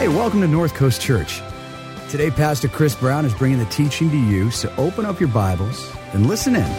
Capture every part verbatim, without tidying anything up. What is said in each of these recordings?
Hey, welcome to North Coast Church. Today, Pastor Chris Brown is bringing the teaching to you, so open up your Bibles and listen in.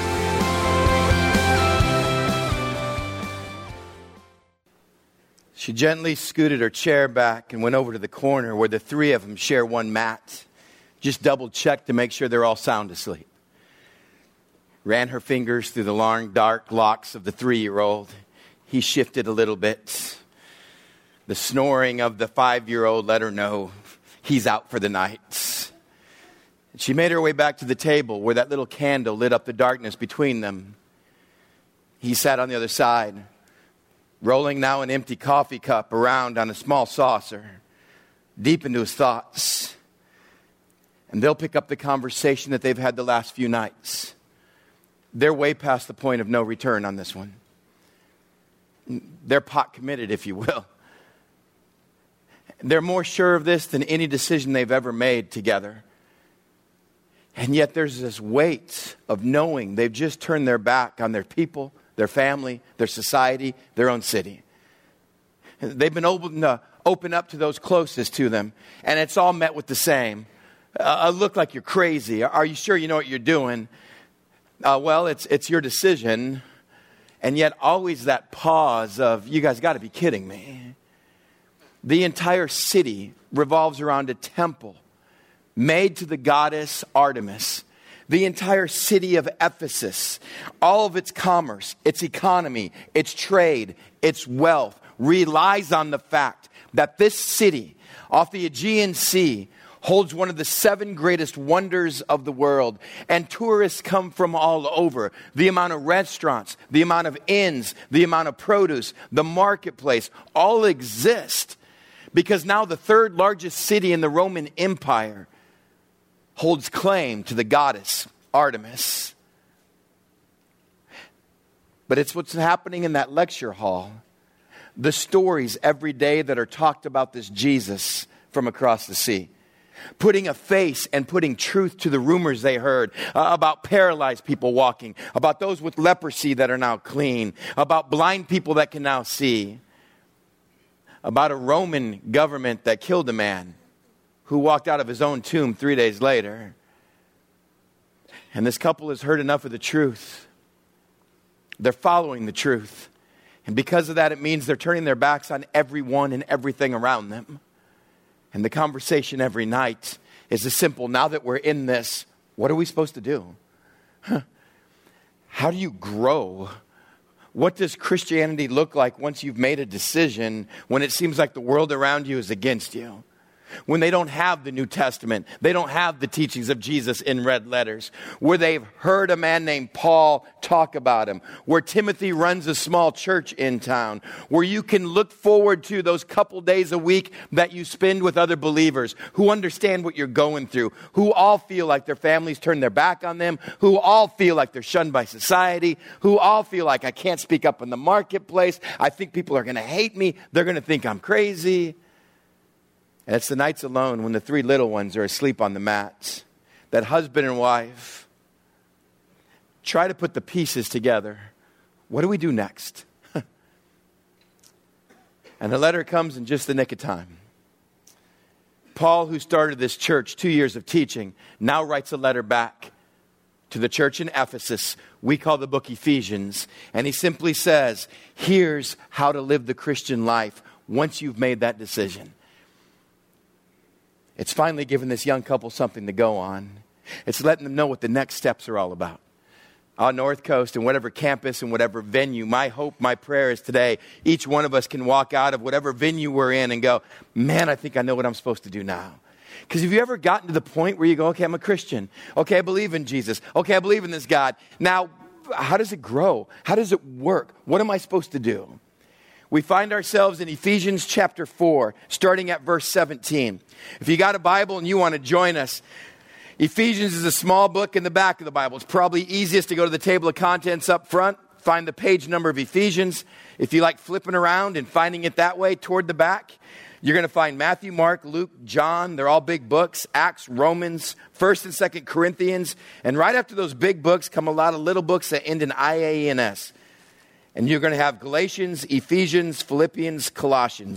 She gently scooted her chair back and went over to the corner where the three of them share one mat. Just double-checked to make sure they're all sound asleep. Ran her fingers through the long, dark locks of the three-year-old. He shifted a little bit. The snoring of the five-year-old let her know he's out for the night. She made her way back to the table where that little candle lit up the darkness between them. He sat on the other side, rolling now an empty coffee cup around on a small saucer, deep into his thoughts. And they'll pick up the conversation that they've had the last few nights. They're way past the point of no return on this one. They're pot committed, if you will. They're more sure of this than any decision they've ever made together. And yet there's this weight of knowing they've just turned their back on their people, their family, their society, their own city. They've been open to open up to those closest to them, and it's all met with the same. Uh, look like you're crazy. Are you sure you know what you're doing? Uh, well, it's it's your decision. And yet always that pause of, you guys got to be kidding me. The entire city revolves around a temple made to the goddess Artemis. The entire city of Ephesus, all of its commerce, its economy, its trade, its wealth relies on the fact that this city off the Aegean Sea holds one of the seven greatest wonders of the world. And tourists come from all over. The amount of restaurants, the amount of inns, the amount of produce, the marketplace, all exist. Because now the third largest city in the Roman Empire holds claim to the goddess Artemis. But it's what's happening in that lecture hall. The stories every day that are talked about this Jesus from across the sea. Putting a face and putting truth to the rumors they heard uh, about paralyzed people walking, about those with leprosy that are now clean, about blind people that can now see, about a Roman government that killed a man who walked out of his own tomb three days later. And this couple has heard enough of the truth. They're following the truth. And because of that, it means they're turning their backs on everyone and everything around them. And the conversation every night is a simple, now that we're in this, what are we supposed to do? Huh. How do you grow? What does Christianity look like once you've made a decision, when it seems like the world around you is against you? When they don't have the New Testament, they don't have the teachings of Jesus in red letters, where they've heard a man named Paul talk about him, where Timothy runs a small church in town, where you can look forward to those couple days a week that you spend with other believers who understand what you're going through, who all feel like their families turn their back on them, who all feel like they're shunned by society, who all feel like I can't speak up in the marketplace, I think people are going to hate me, they're going to think I'm crazy. And it's the nights alone when the three little ones are asleep on the mats that husband and wife try to put the pieces together. What do we do next? And the letter comes in just the nick of time. Paul, who started this church, two years of teaching, now writes a letter back to the church in Ephesus. We call the book Ephesians. And he simply says, here's how to live the Christian life once you've made that decision. It's finally given this young couple something to go on. It's letting them know what the next steps are all about. On North Coast and whatever campus and whatever venue, my hope, my prayer is today, each one of us can walk out of whatever venue we're in and go, man, I think I know what I'm supposed to do now. Because have you ever gotten to the point where you go, okay, I'm a Christian. Okay, I believe in Jesus. Okay, I believe in this God. Now, how does it grow? How does it work? What am I supposed to do? We find ourselves in Ephesians chapter four, starting at verse seventeen. If you got a Bible and you want to join us, Ephesians is a small book in the back of the Bible. It's probably easiest to go to the table of contents up front, find the page number of Ephesians. If you like flipping around and finding it that way toward the back, you're going to find Matthew, Mark, Luke, John. They're all big books. Acts, Romans, First and Second Corinthians. And right after those big books come a lot of little books that end in I A N S. And you're going to have Galatians, Ephesians, Philippians, Colossians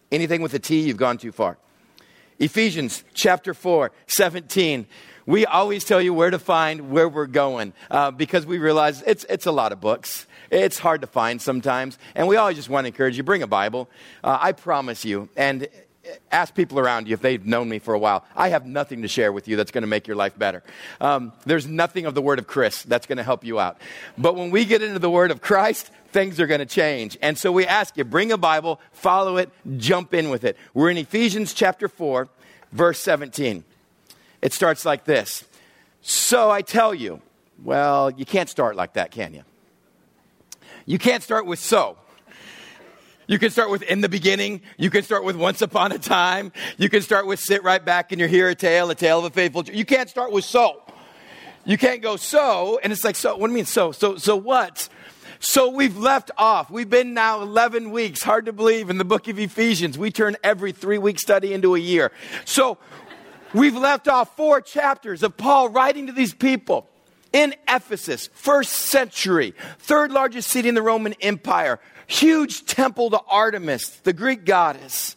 Anything with a T, you've gone too far. Ephesians chapter four, seventeen. We always tell you where to find where we're going uh, because we realize it's it's a lot of books. It's hard to find sometimes. And we always just want to encourage you, bring a Bible. Uh, I promise you, and ask people around you if they've known me for a while. I have nothing to share with you that's going to make your life better. Um, there's nothing of the word of Chris that's going to help you out. But when we get into the word of Christ, things are going to change. And so we ask you, bring a Bible, follow it, jump in with it. We're in Ephesians chapter four, verse seventeen. It starts like this. So I tell you, well, you can't start like that, can you? You can't start with so. You can start with in the beginning. You can start with once upon a time. You can start with sit right back and you hear a tale, a tale of a faithful. You can't start with so. You can't go so, and it's like, so, what do you mean so? So, so what? So we've left off. We've been now eleven weeks. Hard to believe in the book of Ephesians. We turn every three-week study into a year. So we've left off four chapters of Paul writing to these people in Ephesus, first century, third largest city in the Roman Empire, huge temple to Artemis, the Greek goddess.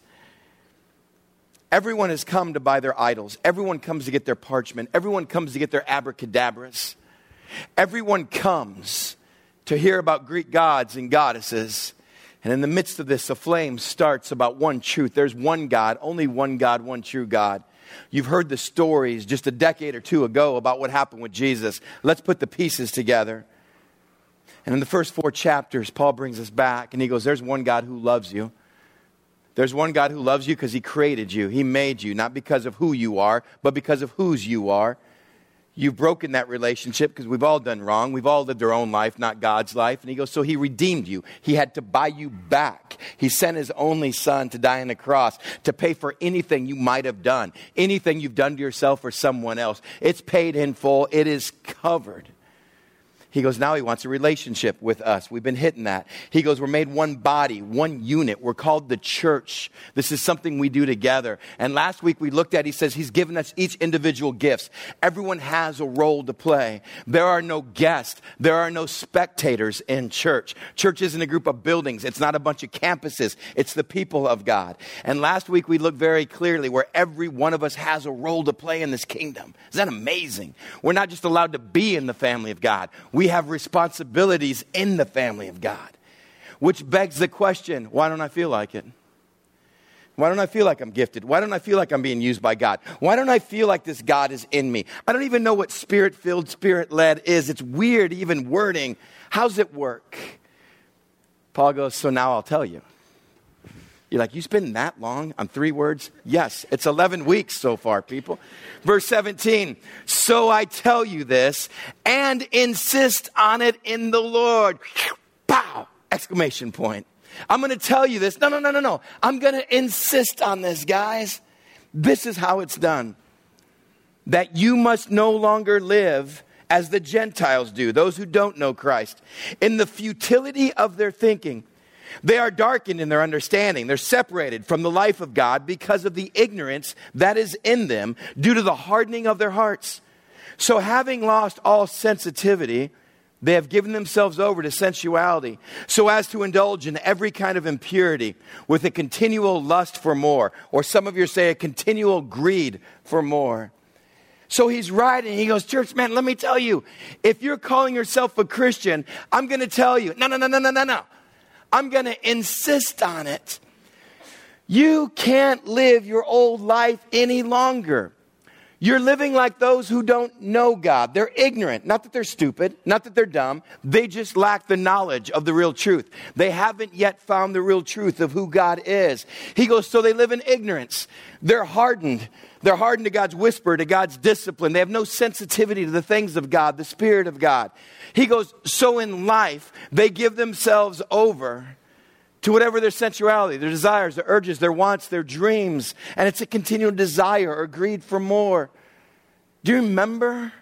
Everyone has come to buy their idols. Everyone comes to get their parchment. Everyone comes to get their abracadabras. Everyone comes to hear about Greek gods and goddesses. And in the midst of this, a flame starts about one truth. There's one God, only one God, one true God. You've heard the stories just a decade or two ago about what happened with Jesus. Let's put the pieces together. And in the first four chapters, Paul brings us back and he goes, there's one God who loves you. There's one God who loves you because he created you. He made you, not because of who you are, but because of whose you are. You've broken that relationship because we've all done wrong. We've all lived our own life, not God's life. And he goes, so he redeemed you. He had to buy you back. He sent his only son to die on the cross to pay for anything you might have done, anything you've done to yourself or someone else. It's paid in full. It is covered. He goes, now he wants a relationship with us. We've been hitting that. He goes, we're made one body, one unit. We're called the church. This is something we do together. And last week we looked at, he says he's given us each individual gifts. Everyone has a role to play. There are no guests. There are no spectators in church. Church isn't a group of buildings. It's not a bunch of campuses. It's the people of God. And last week we looked very clearly where every one of us has a role to play in this kingdom. Isn't that amazing? We're not just allowed to be in the family of God. We We have responsibilities in the family of God, which begs the question, why don't I feel like it? Why don't I feel like I'm gifted? Why don't I feel like I'm being used by God? Why don't I feel like this God is in me? I don't even know what spirit-filled, spirit-led is. It's weird, even wording. How's it work? Paul goes, so now I'll tell you. You're like, you spend that long on three words? Yes, it's eleven weeks so far, people. Verse seventeen, so I tell you this and insist on it in the Lord. Pow! Exclamation point. I'm going to tell you this. No, no, no, no, no. I'm going to insist on this, guys. This is how it's done. That you must no longer live as the Gentiles do, those who don't know Christ, in the futility of their thinking. They are darkened in their understanding. They're separated from the life of God because of the ignorance that is in them due to the hardening of their hearts. So having lost all sensitivity, they have given themselves over to sensuality so as to indulge in every kind of impurity with a continual lust for more. Or some of you say a continual greed for more. So he's writing, he goes, church, man, let me tell you, if you're calling yourself a Christian, I'm going to tell you, no, no, no, no, no, no, no. I'm going to insist on it. You can't live your old life any longer. You're living like those who don't know God. They're ignorant. Not that they're stupid, not that they're dumb. They just lack the knowledge of the real truth. They haven't yet found the real truth of who God is. He goes, so they live in ignorance. They're hardened. They're hardened to God's whisper, to God's discipline. They have no sensitivity to the things of God, the Spirit of God. He goes, so in life, they give themselves over to whatever their sensuality, their desires, their urges, their wants, their dreams. And it's a continual desire or greed for more. Do you remember?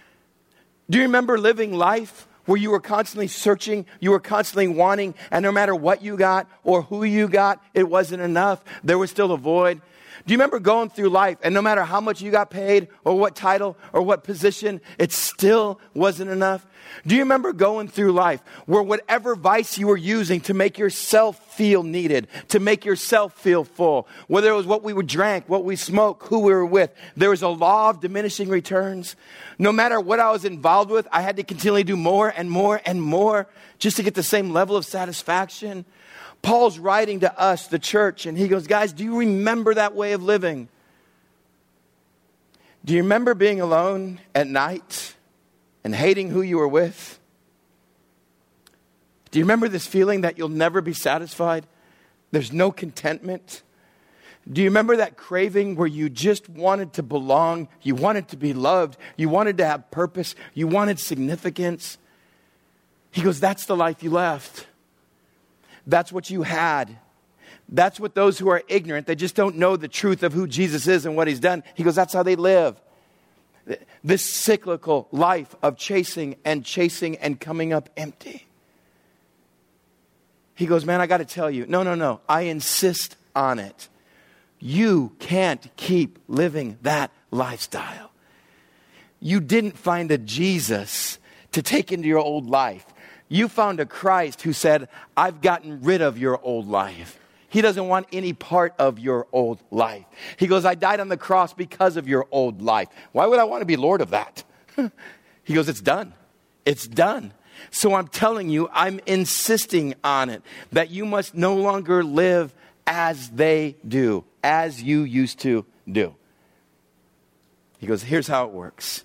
Do you remember living life where you were constantly searching, you were constantly wanting, and no matter what you got or who you got, it wasn't enough. There was still a void. Do you remember going through life and no matter how much you got paid or what title or what position, it still wasn't enough? Do you remember going through life where whatever vice you were using to make yourself feel needed, to make yourself feel full, whether it was what we drank, what we smoked, who we were with, there was a law of diminishing returns? No matter what I was involved with, I had to continually do more and more and more just to get the same level of satisfaction. Paul's writing to us, the church, and he goes, guys, do you remember that way of living? Do you remember being alone at night and hating who you were with? Do you remember this feeling that you'll never be satisfied? There's no contentment. Do you remember that craving where you just wanted to belong? You wanted to be loved. You wanted to have purpose. You wanted significance. He goes, that's the life you left. That's what you had. That's what those who are ignorant, they just don't know the truth of who Jesus is and what he's done. He goes, that's how they live. This cyclical life of chasing and chasing and coming up empty. He goes, man, I got to tell you, no, no, no. I insist on it. You can't keep living that lifestyle. You didn't find a Jesus to take into your old life. You found a Christ who said, I've gotten rid of your old life. He doesn't want any part of your old life. He goes, I died on the cross because of your old life. Why would I want to be Lord of that? He goes, it's done. It's done. So I'm telling you, I'm insisting on it, that you must no longer live as they do, as you used to do. He goes, here's how it works.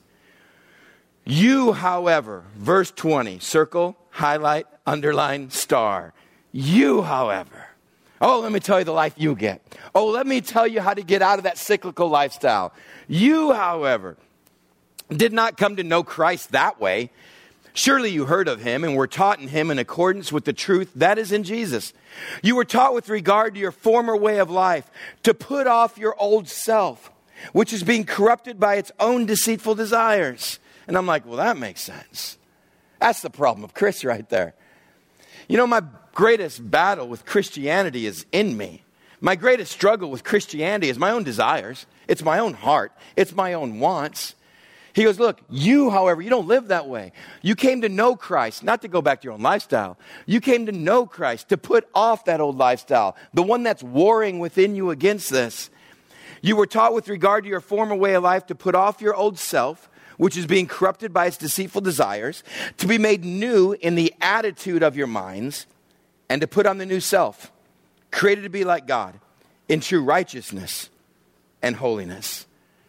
You, however, verse twenty, circle, highlight, underline, star. You, however. Oh, let me tell you the life you get. Oh, let me tell you how to get out of that cyclical lifestyle. You, however, did not come to know Christ that way. Surely you heard of him and were taught in him in accordance with the truth that is in Jesus. You were taught with regard to your former way of life to put off your old self, which is being corrupted by its own deceitful desires. And I'm like, well, that makes sense. That's the problem of Chris right there. You know, my greatest battle with Christianity is in me. My greatest struggle with Christianity is my own desires. It's my own heart. It's my own wants. He goes, look, you, however, you don't live that way. You came to know Christ, not to go back to your own lifestyle. You came to know Christ, to put off that old lifestyle, the one that's warring within you against this. You were taught with regard to your former way of life to put off your old self, which is being corrupted by its deceitful desires, to be made new in the attitude of your minds, and to put on the new self, created to be like God, in true righteousness and holiness.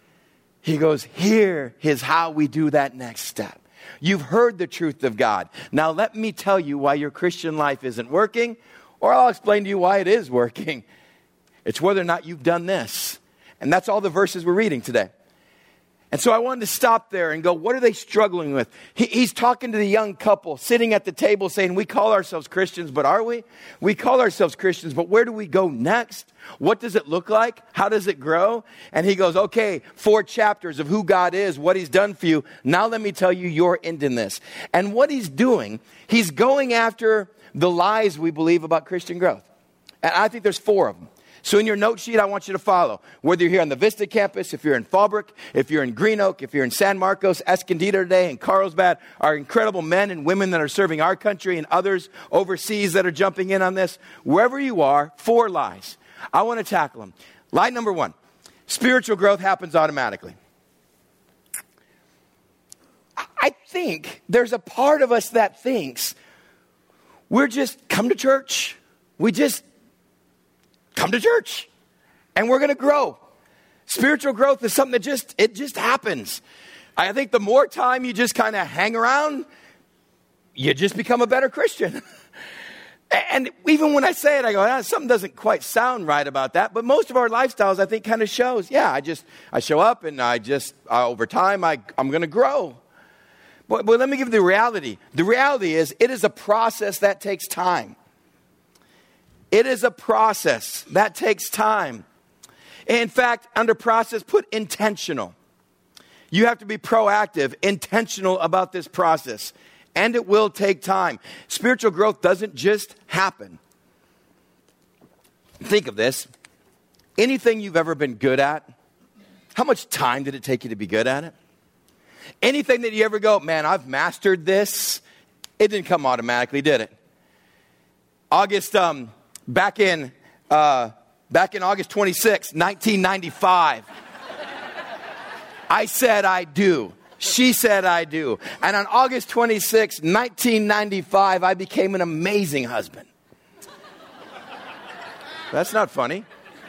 He goes, here is how we do that next step. You've heard the truth of God. Now let me tell you why your Christian life isn't working, or I'll explain to you why it is working. It's whether or not you've done this. And that's all the verses we're reading today. And so I wanted to stop there and go, what are they struggling with? He, he's talking to the young couple sitting at the table saying, we call ourselves Christians, but are we? We call ourselves Christians, but where do we go next? What does it look like? How does it grow? And he goes, okay, four chapters of who God is, what he's done for you. Now let me tell you your end in this. And what he's doing, he's going after the lies we believe about Christian growth. And I think there's four of them. So in your note sheet, I want you to follow. Whether you're here on the Vista campus, if you're in Fallbrook, if you're in Green Oak, if you're in San Marcos, Escondido today, and Carlsbad, our incredible men and women that are serving our country and others overseas that are jumping in on this. Wherever you are, four lies. I want to tackle them. Lie number one, spiritual growth happens automatically. I think there's a part of us that thinks we're just come to church. We just come to church and we're going to grow. Spiritual growth is something that just, it just happens. I think the more time you just kind of hang around, you just become a better Christian. And even when I say it, I go, ah, something doesn't quite sound right about that. But most of our lifestyles, I think, kind of shows, yeah, I just, I show up and I just, uh, over time, I, I'm going to grow. But, but let me give you the reality. The reality is it is a process that takes time. It is a process that takes time. In fact, under process, put intentional. You have to be proactive, intentional about this process. And it will take time. Spiritual growth doesn't just happen. Think of this. Anything you've ever been good at, how much time did it take you to be good at it? Anything that you ever go, man, I've mastered this, it didn't come automatically, did it? August, um, back in, uh, back in August twenty-sixth, nineteen ninety-five, I said I do. She said I do. And on August twenty-sixth, nineteen ninety-five, I became an amazing husband. That's not funny.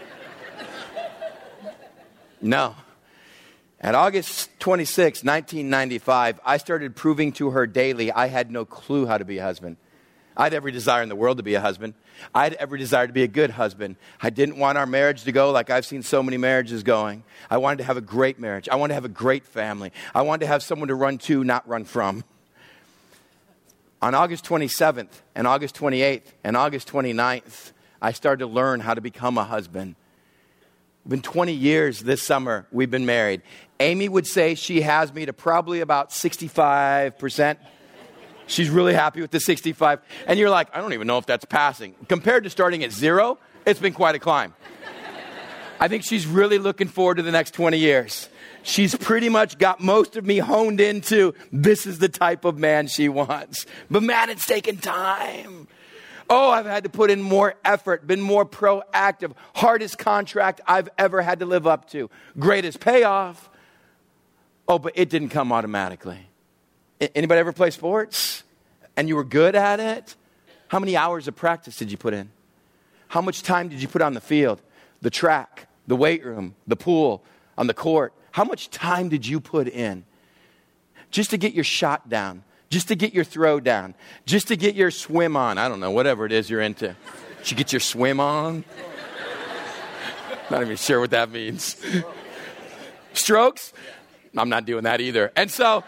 No. At August twenty-sixth, nineteen ninety-five, I started proving to her daily I had no clue how to be a husband. I had every desire in the world to be a husband. I had every desire to be a good husband. I didn't want our marriage to go like I've seen so many marriages going. I wanted to have a great marriage. I wanted to have a great family. I wanted to have someone to run to, not run from. On August twenty-seventh and August twenty-eighth and August twenty-ninth, I started to learn how to become a husband. It's been twenty years this summer we've been married. Amy would say she has me to probably about sixty-five percent. She's really happy with the sixty-five. And you're like, I don't even know if that's passing. Compared to starting at zero, it's been quite a climb. I think she's really looking forward to the next twenty years. She's pretty much got most of me honed into this is the type of man she wants. But man, it's taken time. Oh, I've had to put in more effort, been more proactive. Hardest contract I've ever had to live up to. Greatest payoff. Oh, but it didn't come automatically. Anybody ever play sports? And you were good at it? How many hours of practice did you put in? How much time did you put on the field, the track, the weight room, the pool, on the court? How much time did you put in just to get your shot down, just to get your throw down, just to get your swim on? I don't know, whatever it is you're into. Did you get your swim on? Not even sure what that means. Strokes? I'm not doing that either. And so,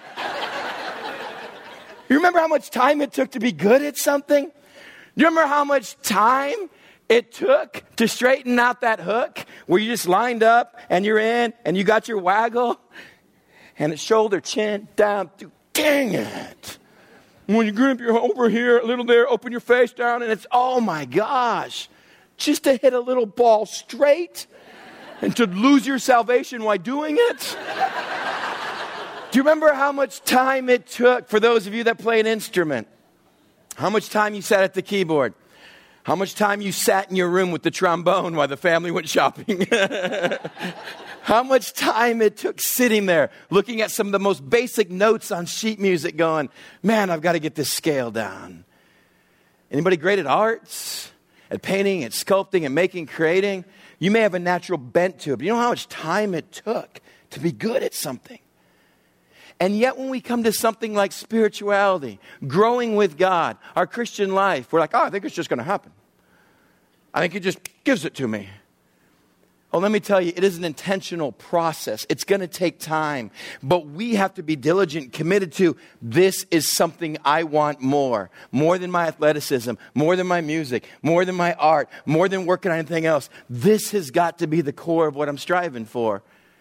you remember how much time it took to be good at something? You remember how much time it took to straighten out that hook where you just lined up and you're in and you got your waggle and it's shoulder, chin, down, through. Dang it. When you grip your over here, a little there, open your face down and it's, oh my gosh, just to hit a little ball straight and to lose your salvation while doing it. Do you remember how much time it took for those of you that play an instrument? How much time you sat at the keyboard? How much time you sat in your room with the trombone while the family went shopping? How much time it took sitting there looking at some of the most basic notes on sheet music going, man, I've got to get this scale down. Anybody great at arts, at painting, at sculpting, and making, creating? You may have a natural bent to it, but you know how much time it took to be good at something? And yet when we come to something like spirituality, growing with God, our Christian life, we're like, oh, I think it's just going to happen. I think He just gives it to me. Well, let me tell you, it is an intentional process. It's going to take time. But we have to be diligent, committed to, this is something I want more. More than my athleticism, more than my music, more than my art, more than working on anything else. This has got to be the core of what I'm striving for.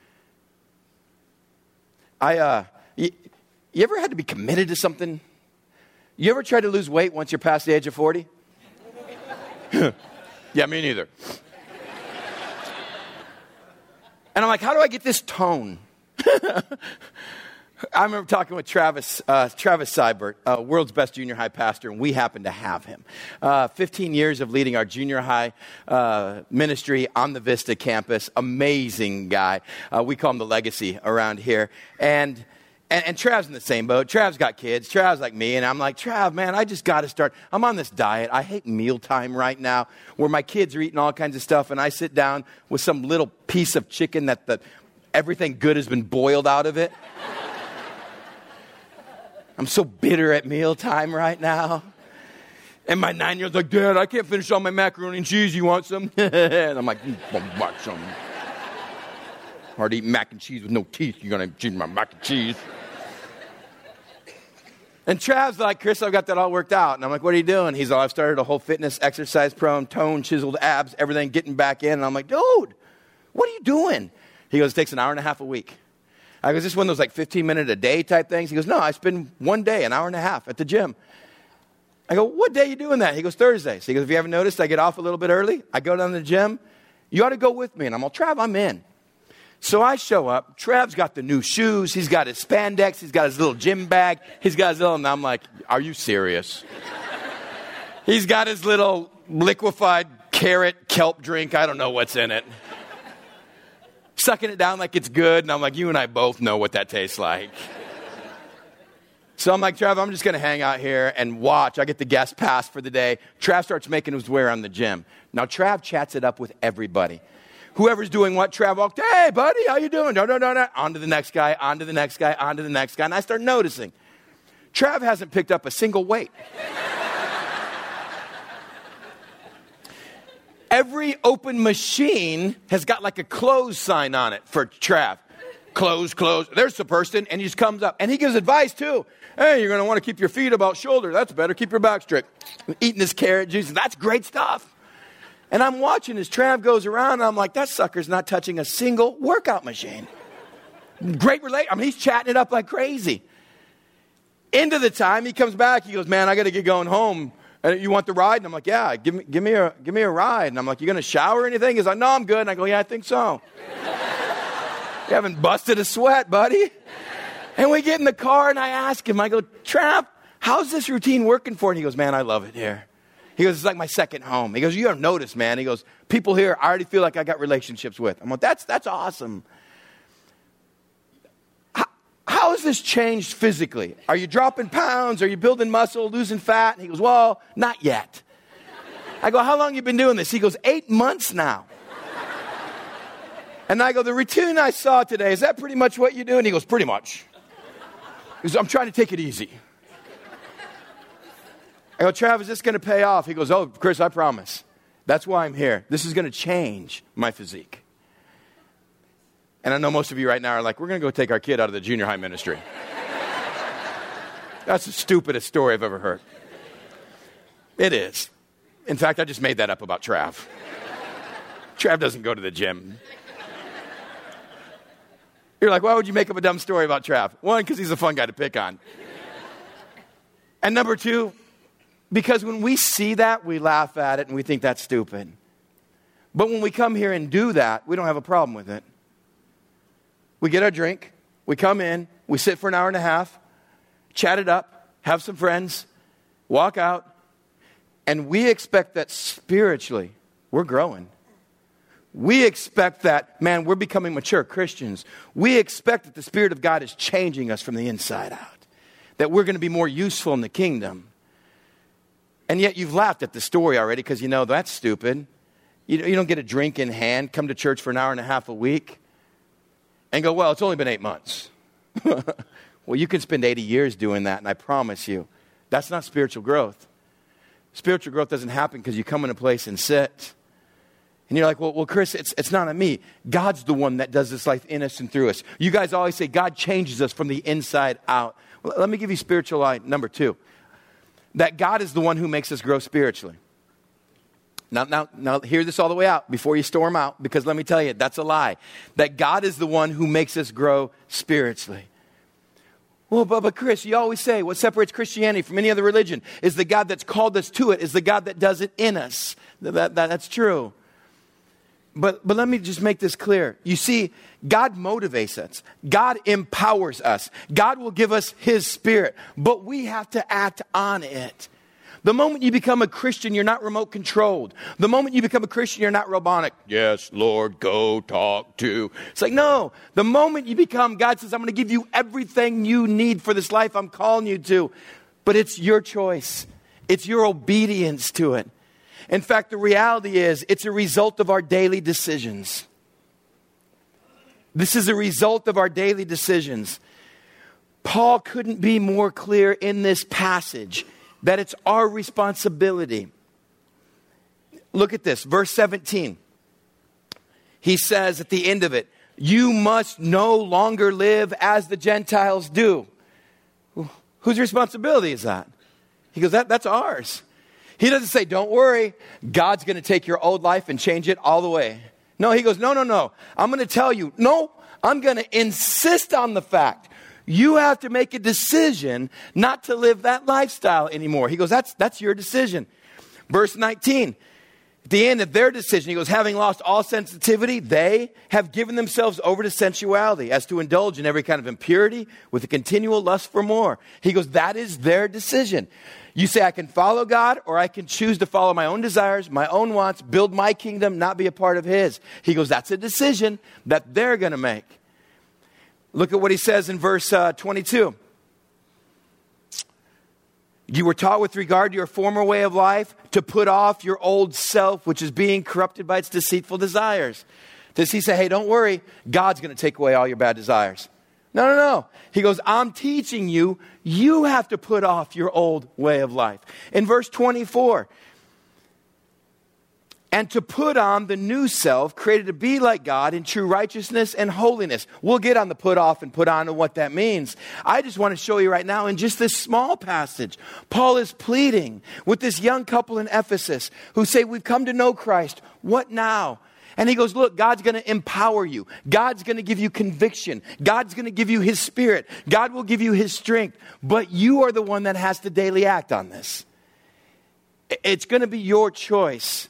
I, uh... You, you ever had to be committed to something? You ever tried to lose weight once you're past the age of forty? Yeah, me neither. And I'm like, how do I get this tone? I remember talking with Travis, uh, Travis Seibert, uh, world's best junior high pastor, and we happen to have him. Uh, fifteen years of leading our junior high uh, ministry on the Vista campus. Amazing guy. Uh, we call him the legacy around here. And And, and Trav's in the same boat. Trav's got kids. Trav's like me. And I'm like, Trav, man, I just got to start. I'm on this diet. I hate mealtime right now where my kids are eating all kinds of stuff. And I sit down with some little piece of chicken that the, everything good has been boiled out of it. I'm so bitter at mealtime right now. And my nine-year-old's like, Dad, I can't finish all my macaroni and cheese. You want some? And I'm like, mm, want some. Hard to eat mac and cheese with no teeth. You're going to chew my mac and cheese. And Trav's like, Chris, I've got that all worked out. And I'm like, what are you doing? He's like, I've started a whole fitness exercise program, tone, chiseled abs, everything, getting back in. And I'm like, dude, what are you doing? He goes, it takes an hour and a half a week. I go, is this one of those like fifteen minute a day type things? He goes, no, I spend one day, an hour and a half at the gym. I go, what day are you doing that? He goes, Thursday. So he goes, if you haven't noticed, I get off a little bit early. I go down to the gym. You ought to go with me. And I'm all, Trav, I'm in. So I show up. Trav's got the new shoes. He's got his spandex. He's got his little gym bag. He's got his little, and I'm like, are you serious? He's got his little liquefied carrot kelp drink. I don't know what's in it. Sucking it down like it's good. And I'm like, you and I both know what that tastes like. So I'm like, Trav, I'm just going to hang out here and watch. I get the guest pass for the day. Trav starts making his way around the gym. Now, Trav chats it up with everybody. Whoever's doing what, Trav walked, hey, buddy, how you doing? No, no, no, no. On to the next guy, on to the next guy, on to the next guy. And I start noticing, Trav hasn't picked up a single weight. Every open machine has got like a close sign on it for Trav. Close, close. There's the person, and he just comes up. And he gives advice, too. Hey, you're going to want to keep your feet about shoulder. That's better. Keep your back straight. Eating this carrot juice. That's great stuff. And I'm watching as Trav goes around, and I'm like, that sucker's not touching a single workout machine. Great relate. I mean, he's chatting it up like crazy. Into the time, he comes back. He goes, man, I got to get going home. And you want the ride? And I'm like, yeah, give me, give me a, give me a ride. And I'm like, you going to shower or anything? He's like, no, I'm good. And I go, yeah, I think so. You haven't busted a sweat, buddy. And we get in the car, and I ask him, I go, Trav, how's this routine working for you? And he goes, man, I love it here. He goes, it's like my second home. He goes, you don't notice, man. He goes, people here, I already feel like I got relationships with. I'm like, that's, that's awesome. How, how has this changed physically? Are you dropping pounds? Are you building muscle, losing fat? And he goes, well, not yet. I go, how long have you been doing this? He goes, eight months now. And I go, the routine I saw today, is that pretty much what you do? And he goes, pretty much. He goes, I'm trying to take it easy. I go, Trav, is this going to pay off? He goes, oh, Chris, I promise. That's why I'm here. This is going to change my physique. And I know most of you right now are like, we're going to go take our kid out of the junior high ministry. That's the stupidest story I've ever heard. It is. In fact, I just made that up about Trav. Trav doesn't go to the gym. You're like, why would you make up a dumb story about Trav? One, because he's a fun guy to pick on. And number two, because when we see that, we laugh at it and we think that's stupid. But when we come here and do that, we don't have a problem with it. We get our drink, we come in, we sit for an hour and a half, chat it up, have some friends, walk out, and we expect that spiritually we're growing. We expect that, man, we're becoming mature Christians. We expect that the Spirit of God is changing us from the inside out, that we're going to be more useful in the kingdom. And yet you've laughed at the story already because you know that's stupid. You, you don't get a drink in hand, come to church for an hour and a half a week, and go, well, it's only been eight months. Well, you can spend eighty years doing that, and I promise you, that's not spiritual growth. Spiritual growth doesn't happen because you come in a place and sit. And you're like, well, well, Chris, it's, it's not on me. God's the one that does this life in us and through us. You guys always say God changes us from the inside out. Well, let me give you spiritual lie number two. That God is the one who makes us grow spiritually. Now, now, now, hear this all the way out before you storm out, because let me tell you, that's a lie. That God is the one who makes us grow spiritually. Well, but, but Chris, you always say what separates Christianity from any other religion is the God that's called us to it, is the God that does it in us. That, that, that's true. But, but let me just make this clear. You see, God motivates us. God empowers us. God will give us His Spirit, but we have to act on it. The moment you become a Christian, you're not remote controlled. The moment you become a Christian, you're not robotic. Yes, Lord, go talk to. It's like, no. The moment you become, God says, I'm going to give you everything you need for this life I'm calling you to. But it's your choice. It's your obedience to it. In fact, the reality is it's a result of our daily decisions. This is a result of our daily decisions. Paul couldn't be more clear in this passage that it's our responsibility. Look at this, verse seventeen. He says at the end of it, you must no longer live as the Gentiles do. Whose responsibility is that? He goes, that, that's ours. He doesn't say, don't worry, God's going to take your old life and change it all the way. No, he goes, no, no, no. I'm going to tell you, no, I'm going to insist on the fact you have to make a decision not to live that lifestyle anymore. He goes, that's, that's your decision. Verse nineteen, At the end of their decision, he goes, having lost all sensitivity, they have given themselves over to sensuality as to indulge in every kind of impurity with a continual lust for more. He goes, that is their decision. You say, I can follow God, or I can choose to follow my own desires, my own wants, build my kingdom, not be a part of his. He goes, that's a decision that they're going to make. Look at what he says in verse uh, twenty-two. You were taught with regard to your former way of life to put off your old self, which is being corrupted by its deceitful desires. Does he say, hey, don't worry, God's going to take away all your bad desires? No, no, no. He goes, I'm teaching you, you have to put off your old way of life. In verse twenty-four, and to put on the new self, created to be like God in true righteousness and holiness. We'll get on the put off and put on and what that means. I just want to show you right now in just this small passage, Paul is pleading with this young couple in Ephesus who say, we've come to know Christ. What now? And he goes, look, God's going to empower you. God's going to give you conviction. God's going to give you his spirit. God will give you his strength. But you are the one that has to daily act on this. It's going to be your choice.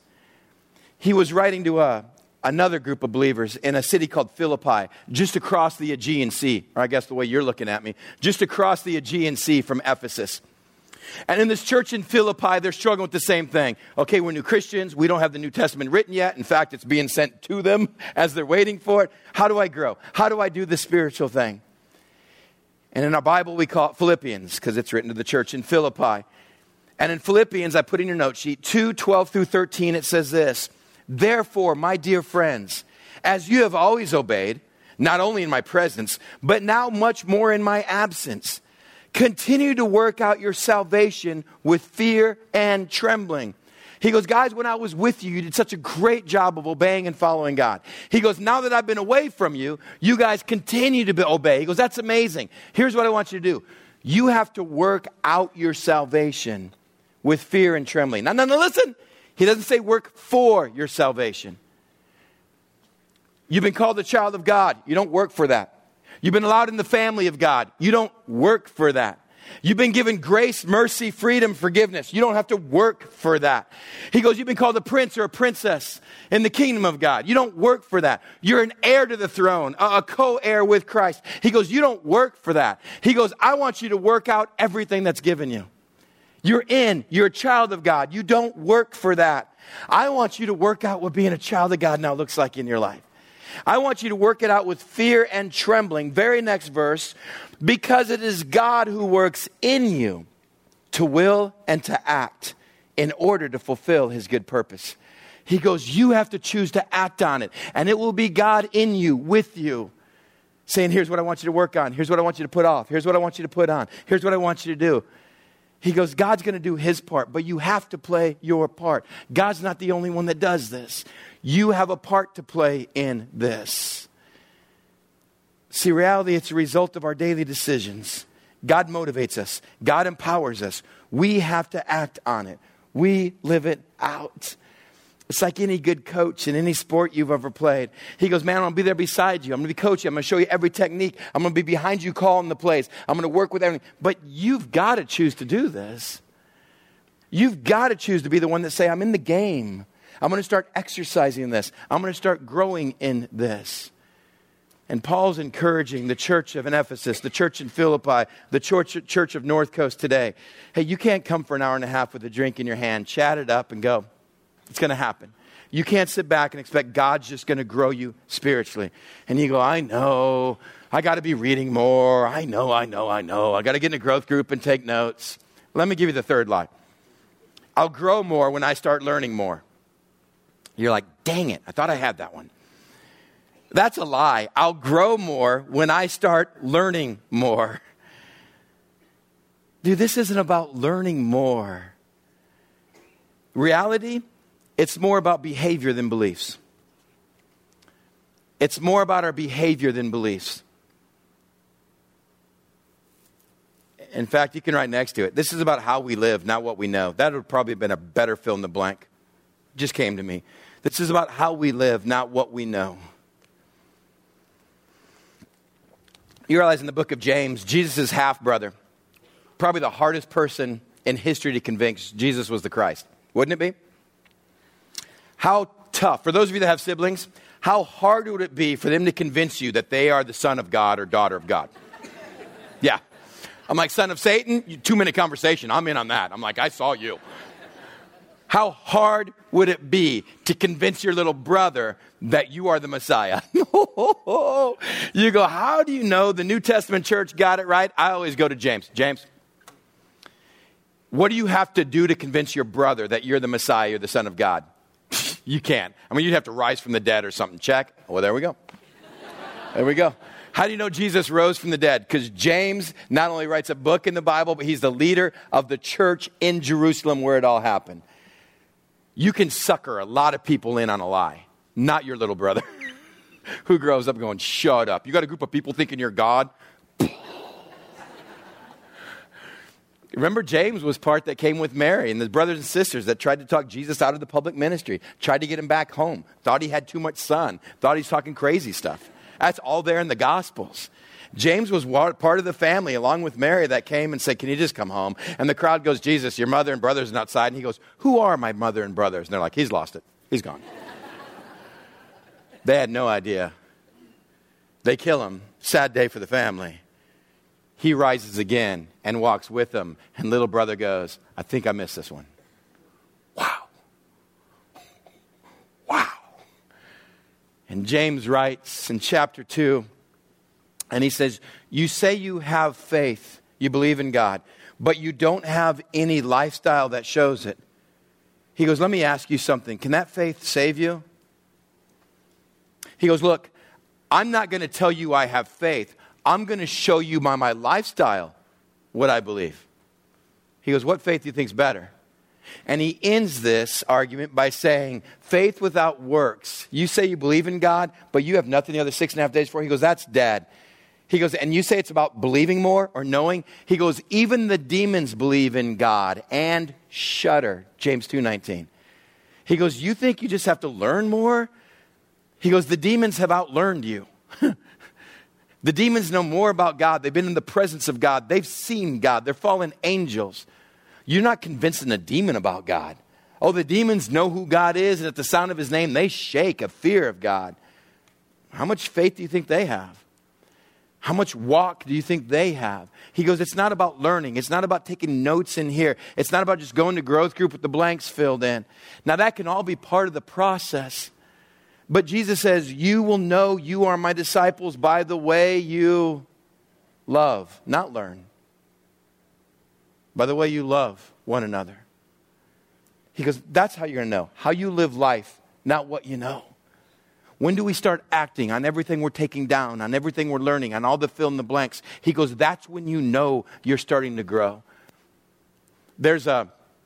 He was writing to a, another group of believers in a city called Philippi, just across the Aegean Sea, or I guess the way you're looking at me, just across the Aegean Sea from Ephesus. And in this church in Philippi, they're struggling with the same thing. Okay, we're new Christians. We don't have the New Testament written yet. In fact, it's being sent to them as they're waiting for it. How do I grow? How do I do the spiritual thing? And in our Bible, we call it Philippians because it's written to the church in Philippi. And in Philippians, I put in your note sheet, two, twelve through thirteen, it says this. Therefore, my dear friends, as you have always obeyed, not only in my presence, but now much more in my absence, continue to work out your salvation with fear and trembling. He goes, guys, when I was with you, you did such a great job of obeying and following God. He goes, now that I've been away from you, you guys continue to be, obey. He goes, that's amazing. Here's what I want you to do. You have to work out your salvation with fear and trembling. Now, now, now listen. He doesn't say work for your salvation. You've been called a child of God. You don't work for that. You've been allowed in the family of God. You don't work for that. You've been given grace, mercy, freedom, forgiveness. You don't have to work for that. He goes, you've been called a prince or a princess in the kingdom of God. You don't work for that. You're an heir to the throne, a, a co-heir with Christ. He goes, you don't work for that. He goes, I want you to work out everything that's given you. You're in, you're a child of God. You don't work for that. I want you to work out what being a child of God now looks like in your life. I want you to work it out with fear and trembling. Very next verse, because it is God who works in you to will and to act in order to fulfill his good purpose. He goes, you have to choose to act on it. And it will be God in you, with you, saying, here's what I want you to work on. Here's what I want you to put off. Here's what I want you to put on. Here's what I want you to do. He goes, God's going to do his part, but you have to play your part. God's not the only one that does this. You have a part to play in this. See, reality, it's a result of our daily decisions. God motivates us. God empowers us. We have to act on it. We live it out. It's like any good coach in any sport you've ever played. He goes, man, I'm going to be there beside you. I'm going to be coaching. I'm going to show you every technique. I'm going to be behind you calling the plays. I'm going to work with everything. But you've got to choose to do this. You've got to choose to be the one that say, I'm in the game. I'm going to start exercising this. I'm going to start growing in this. And Paul's encouraging the church of Ephesus, the church in Philippi, the church, church of North Coast today. Hey, you can't come for an hour and a half with a drink in your hand, chat it up and go. It's going to happen. You can't sit back and expect God's just going to grow you spiritually. And you go, I know, I got to be reading more. I know, I know, I know. I got to get in a growth group and take notes. Let me give you the third lie. I'll grow more when I start learning more. You're like, dang it, I thought I had that one. That's a lie. I'll grow more when I start learning more. Dude, this isn't about learning more. Reality, it's more about behavior than beliefs. It's more about our behavior than beliefs. In fact, you can write next to it. This is about how we live, not what we know. That would probably have been a better fill in the blank. Just came to me. This is about how we live, not what we know. You realize in the book of James, Jesus' half-brother, probably the hardest person in history to convince Jesus was the Christ. Wouldn't it be? How tough, for those of you that have siblings, how hard would it be for them to convince you that they are the son of God or daughter of God? Yeah. I'm like, son of Satan, two minute conversation. I'm in on that. I'm like, I saw you. How hard would it be to convince your little brother that you are the Messiah? You go, how do you know the New Testament church got it right? I always go to James. James, what do you have to do to convince your brother that you're the Messiah, you're the Son of God? You can't. I mean, you'd have to rise from the dead or something. Check. Well, there we go. There we go. How do you know Jesus rose from the dead? Because James not only writes a book in the Bible, but he's the leader of the church in Jerusalem where it all happened. You can sucker a lot of people in on a lie. Not your little brother who grows up going, shut up. You got a group of people thinking you're God? Remember, James was part that came with Mary and the brothers and sisters that tried to talk Jesus out of the public ministry, tried to get him back home, thought he had too much sun, thought he's talking crazy stuff. That's all there in the Gospels. James was part of the family along with Mary that came and said, can you just come home? And the crowd goes, Jesus, your mother and brothers are outside. And he goes, who are my mother and brothers? And they're like, he's lost it. He's gone. They had no idea. They kill him. Sad day for the family. He rises again and walks with them. And little brother goes, I think I missed this one. Wow. Wow. And James writes in chapter two, and he says, you say you have faith, you believe in God, but you don't have any lifestyle that shows it. He goes, let me ask you something. Can that faith save you? He goes, look, I'm not going to tell you I have faith. I'm going to show you by my lifestyle what I believe. He goes, what faith do you think is better? And he ends this argument by saying, faith without works. You say you believe in God, but you have nothing the other six and a half days for. He goes, that's dead. He goes, and you say it's about believing more or knowing? He goes, even the demons believe in God and shudder. James two nineteen. He goes, you think you just have to learn more? He goes, the demons have outlearned you. The demons know more about God. They've been in the presence of God. They've seen God. They're fallen angels. You're not convincing a demon about God. Oh, the demons know who God is, and at the sound of his name, they shake a fear of God. How much faith do you think they have? How much walk do you think they have? He goes, it's not about learning. It's not about taking notes in here. It's not about just going to growth group with the blanks filled in. Now, that can all be part of the process. But Jesus says, you will know you are my disciples by the way you love, not learn. By the way you love one another. He goes, that's how you're going to know. How you live life, not what you know. When do we start acting on everything we're taking down, on everything we're learning, on all the fill in the blanks? He goes, that's when you know you're starting to grow. There's a,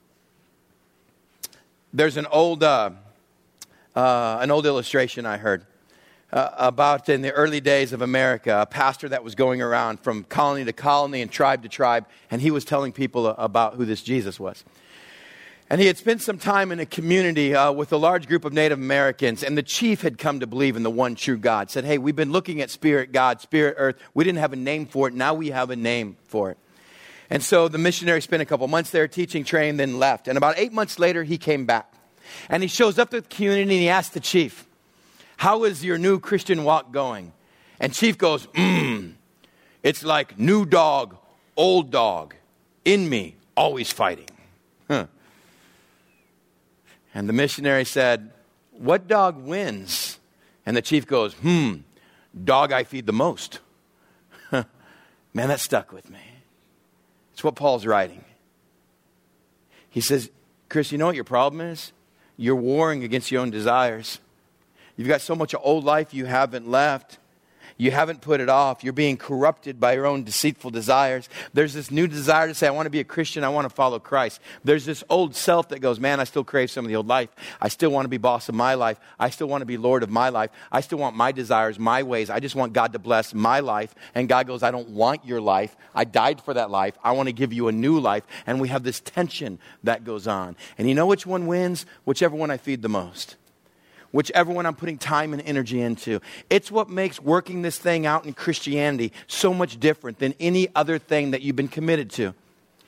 there's an old, uh, uh, an old illustration I heard uh, about in the early days of America, a pastor that was going around from colony to colony and tribe to tribe, and he was telling people about who this Jesus was. And he had spent some time in a community uh, with a large group of Native Americans, and the chief had come to believe in the one true God. Said, hey, we've been looking at spirit God, spirit earth. We didn't have a name for it. Now we have a name for it. And so the missionary spent a couple months there teaching, training, then left. And about eight months later, he came back. And he shows up to the community and he asked the chief, how is your new Christian walk going? And chief goes, mmm, it's like new dog, old dog, in me, always fighting. Huh. And the missionary said, what dog wins? And the chief goes, hmm, dog I feed the most. Man, that stuck with me. It's what Paul's writing. He says, Chris, you know what your problem is? You're warring against your own desires. You've got so much of old life you haven't left. You haven't put it off. You're being corrupted by your own deceitful desires. There's this new desire to say, I want to be a Christian. I want to follow Christ. There's this old self that goes, man, I still crave some of the old life. I still want to be boss of my life. I still want to be Lord of my life. I still want my desires, my ways. I just want God to bless my life. And God goes, I don't want your life. I died for that life. I want to give you a new life. And we have this tension that goes on. And you know which one wins? Whichever one I feed the most. Whichever one I'm putting time and energy into. It's what makes working this thing out in Christianity so much different than any other thing that you've been committed to.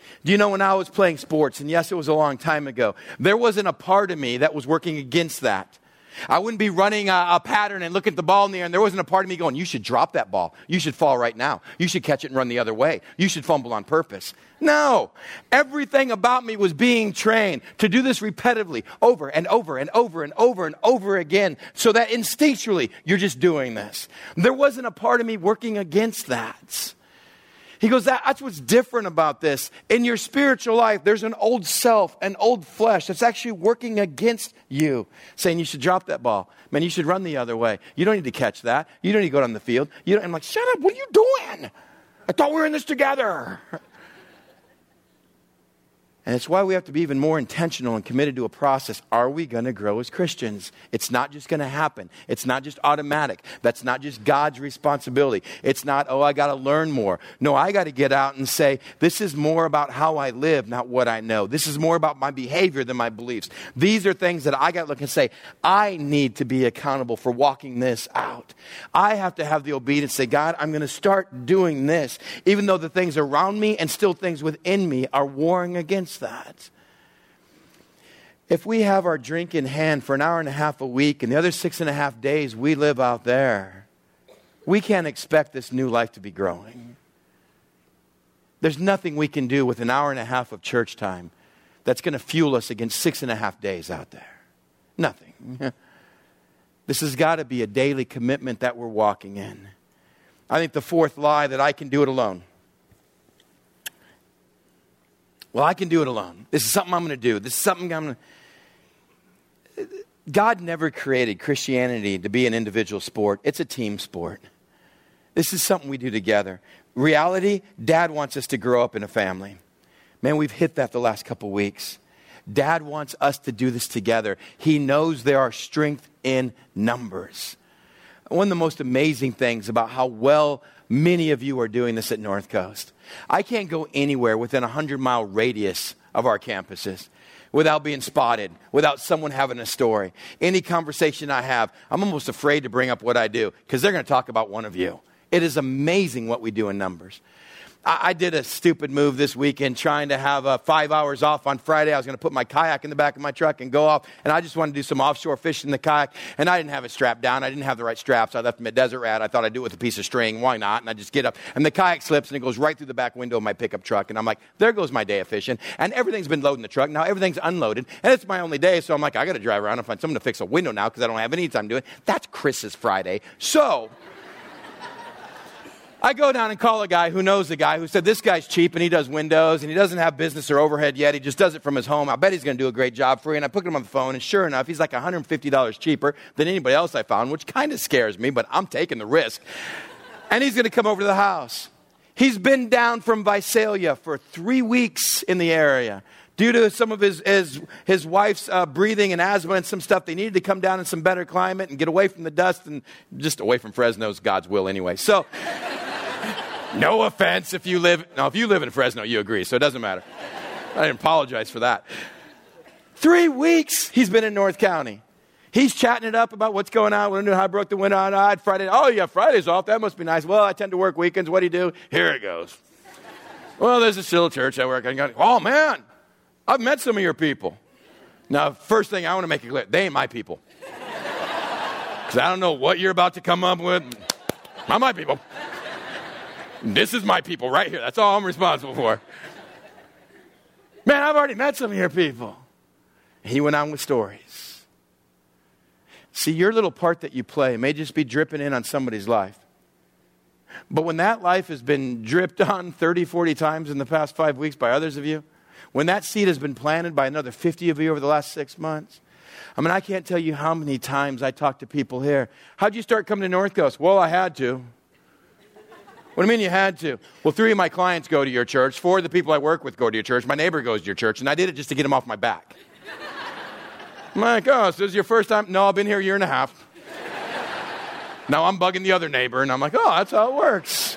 Do you know when I was playing sports, and yes, it was a long time ago, there wasn't a part of me that was working against that. I wouldn't be running a, a pattern and looking at the ball in the air, and there wasn't a part of me going, you should drop that ball. You should fall right now. You should catch it and run the other way. You should fumble on purpose. No. Everything about me was being trained to do this repetitively over and over and over and over and over again so that instinctually you're just doing this. There wasn't a part of me working against that. He goes, that, that's what's different about this. In your spiritual life, there's an old self, an old flesh that's actually working against you, saying you should drop that ball. Man, you should run the other way. You don't need to catch that. You don't need to go down the field. You don't, I'm like, shut up. What are you doing? I thought we were in this together. And it's why we have to be even more intentional and committed to a process. Are we going to grow as Christians? It's not just going to happen. It's not just automatic. That's not just God's responsibility. It's not, oh, I got to learn more. No, I got to get out and say, this is more about how I live, not what I know. This is more about my behavior than my beliefs. These are things that I got to look and say, I need to be accountable for walking this out. I have to have the obedience to say, God, I'm going to start doing this, even though the things around me and still things within me are warring against that. If we have our drink in hand for an hour and a half a week and the other six and a half days we live out there, we can't expect this new life to be growing. There's nothing we can do with an hour and a half of church time that's going to fuel us against six and a half days out there. Nothing. This has got to be a daily commitment that we're walking in. I think the fourth lie, that I can do it alone. Well, I can do it alone. This is something I'm going to do. This is something I'm going to... God never created Christianity to be an individual sport. It's a team sport. This is something we do together. Reality, Dad wants us to grow up in a family. Man, we've hit that the last couple weeks. Dad wants us to do this together. He knows there are strength in numbers. One of the most amazing things about how well many of you are doing this at North Coast. I can't go anywhere within a hundred mile radius of our campuses without being spotted, without someone having a story. Any conversation I have, I'm almost afraid to bring up what I do because they're going to talk about one of you. It is amazing what we do in numbers. I, I did a stupid move this weekend trying to have uh, five hours off on Friday. I was going to put my kayak in the back of my truck and go off, and I just wanted to do some offshore fishing in the kayak, and I didn't have it strapped down. I didn't have the right straps. I left them at Desert Rat. I thought I'd do it with a piece of string. Why not? And I just get up, and the kayak slips, and it goes right through the back window of my pickup truck, and I'm like, there goes my day of fishing, and everything's been loaded in the truck. Now everything's unloaded, and it's my only day, so I'm like, I got to drive around and find someone to fix a window now because I don't have any time to do it. That's Chris's Friday. So I go down and call a guy who knows the guy who said, this guy's cheap and he does windows and he doesn't have business or overhead yet. He just does it from his home. I bet he's going to do a great job for you. And I put him on the phone, and sure enough, he's like one hundred fifty dollars cheaper than anybody else I found, which kind of scares me, but I'm taking the risk. And he's going to come over to the house. He's been down from Visalia for three weeks in the area. Due to some of his his, his wife's uh, breathing and asthma and some stuff, they needed to come down in some better climate and get away from the dust and just away from Fresno's God's will anyway. So no offense if you live, no, if you live in Fresno, you agree, so it doesn't matter. I didn't apologize for that. Three weeks he's been in North County. He's chatting it up about what's going on. We don't know how I broke the window on I had Friday. Oh, yeah, Friday's off. That must be nice. Well, I tend to work weekends. What do you do? Here it goes. Well, there's a still church I work at. Oh, man, I've met some of your people. Now, first thing I want to make it clear, they ain't my people. Because I don't know what you're about to come up with. Not my people. This is my people right here. That's all I'm responsible for. Man, I've already met some of your people. He went on with stories. See, your little part that you play may just be dripping in on somebody's life. But when that life has been dripped on thirty, forty times in the past five weeks by others of you, when that seed has been planted by another fifty of you over the last six months, I mean, I can't tell you how many times I talk to people here. How'd you start coming to North Coast? Well, I had to. What do you mean you had to? Well, three of my clients go to your church. Four of the people I work with go to your church. My neighbor goes to your church. And I did it just to get him off my back. I'm like, oh, so this is your first time? No, I've been here a year and a half. Now I'm bugging the other neighbor. And I'm like, oh, that's how it works.